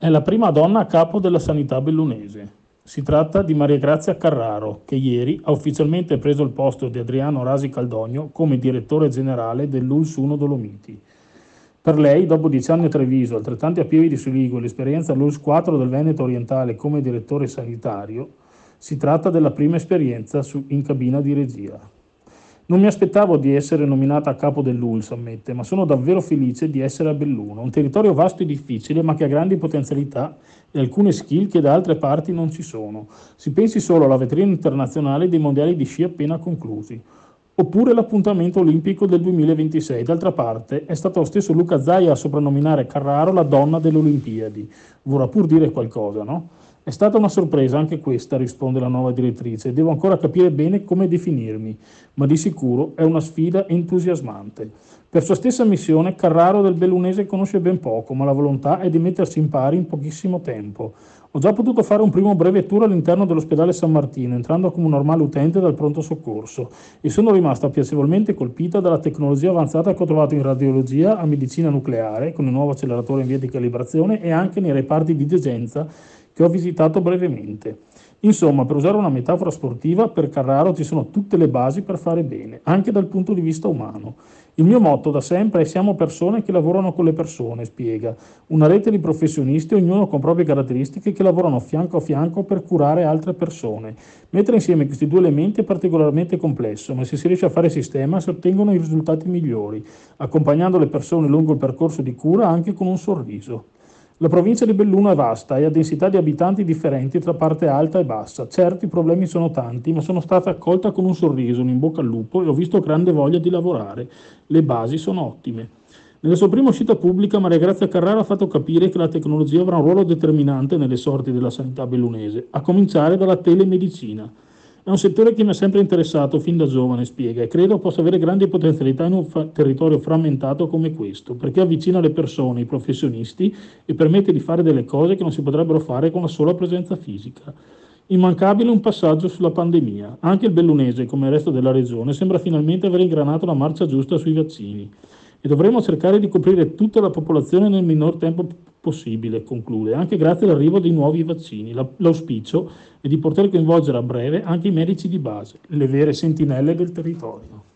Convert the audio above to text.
È la prima donna a capo della sanità bellunese. Si tratta di Maria Grazia Carraro, che ieri ha ufficialmente preso il posto di Adriano Rasi Caldogno come direttore generale dell'ULS 1 Dolomiti. Per lei, dopo 10 anni a Treviso, altrettanti a Pieve di Soligo e l'esperienza all'ULS 4 del Veneto orientale come direttore sanitario, si tratta della prima esperienza in cabina di regia. Non mi aspettavo di essere nominata a capo dell'ULS, ammette, ma sono davvero felice di essere a Belluno, un territorio vasto e difficile, ma che ha grandi potenzialità e alcune skill che da altre parti non ci sono. Si pensi solo alla vetrina internazionale dei mondiali di sci appena conclusi, oppure l'appuntamento olimpico del 2026. D'altra parte, è stato lo stesso Luca Zaia a soprannominare Carraro la donna delle Olimpiadi. Vorrà pur dire qualcosa, no? È stata una sorpresa anche questa, risponde la nuova direttrice. Devo ancora capire bene come definirmi, ma di sicuro è una sfida entusiasmante. Per sua stessa missione, Carraro del Bellunese conosce ben poco, ma la volontà è di mettersi in pari in pochissimo tempo. Ho già potuto fare un primo breve tour all'interno dell'ospedale San Martino, entrando come un normale utente dal pronto soccorso, e sono rimasta piacevolmente colpita dalla tecnologia avanzata che ho trovato in radiologia a medicina nucleare, con il nuovo acceleratore in via di calibrazione, e anche nei reparti di degenza che ho visitato brevemente. Insomma, per usare una metafora sportiva, per Carraro ci sono tutte le basi per fare bene, anche dal punto di vista umano. Il mio motto da sempre è siamo persone che lavorano con le persone, spiega. Una rete di professionisti, ognuno con proprie caratteristiche, che lavorano fianco a fianco per curare altre persone. Mettere insieme questi due elementi è particolarmente complesso, ma se si riesce a fare sistema si ottengono i risultati migliori, accompagnando le persone lungo il percorso di cura anche con un sorriso. La provincia di Belluno è vasta e ha densità di abitanti differenti tra parte alta e bassa. Certo, i problemi sono tanti, ma sono stata accolta con un sorriso, un in bocca al lupo e ho visto grande voglia di lavorare. Le basi sono ottime. Nella sua prima uscita pubblica, Maria Grazia Carrara ha fatto capire che la tecnologia avrà un ruolo determinante nelle sorti della sanità bellunese, a cominciare dalla telemedicina. È un settore che mi ha sempre interessato fin da giovane, spiega, e credo possa avere grandi potenzialità in un territorio frammentato come questo, perché avvicina le persone, i professionisti e permette di fare delle cose che non si potrebbero fare con la sola presenza fisica. Immancabile un passaggio sulla pandemia. Anche il bellunese, come il resto della regione, sembra finalmente aver ingranato la marcia giusta sui vaccini. E dovremo cercare di coprire tutta la popolazione nel minor tempo possibile, conclude, anche grazie all'arrivo di nuovi vaccini. L'auspicio è di poter coinvolgere a breve anche i medici di base, le vere sentinelle del territorio.